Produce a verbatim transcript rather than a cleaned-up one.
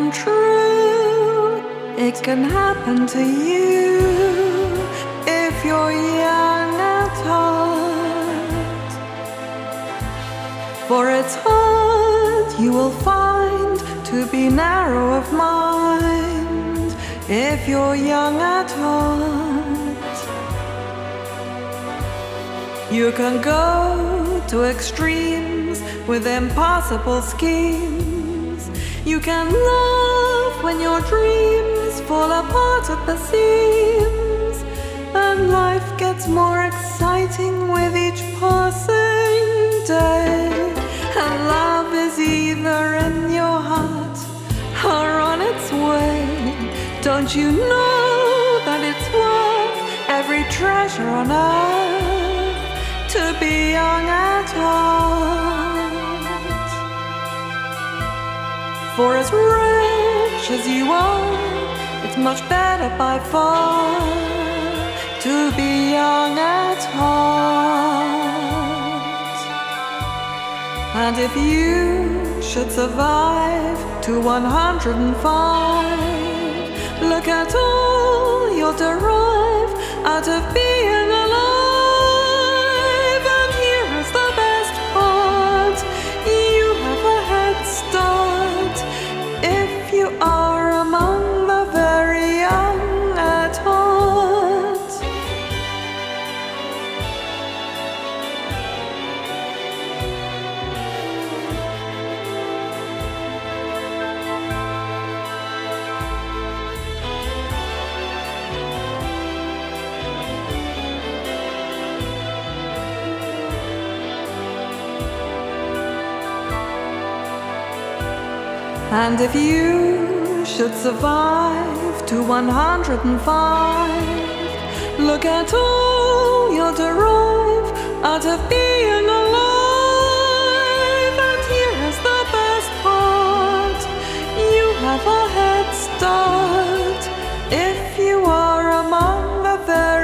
come true. It can happen to you if you're young at heart. For it's hard, you will find, to be narrow of mind if you're young at heart. You can go to extremes with impossible schemes. You can love when your dreams fall apart at the seams, and life gets more exciting with each passing day. And love is either in your heart or on its way. Don't you know that it's worth every treasure on earth to be young at heart? For as rich as you are, it's much better by far to be young at heart. And if you should survive to one hundred five, look at all you'll derive out of being alive. And here is the best part: you have a head start if you are among the very young at heart. And if you should survive to one hundred five, look at all you'll derive out of being alive. And here is the best part: you have a head start if you are among the very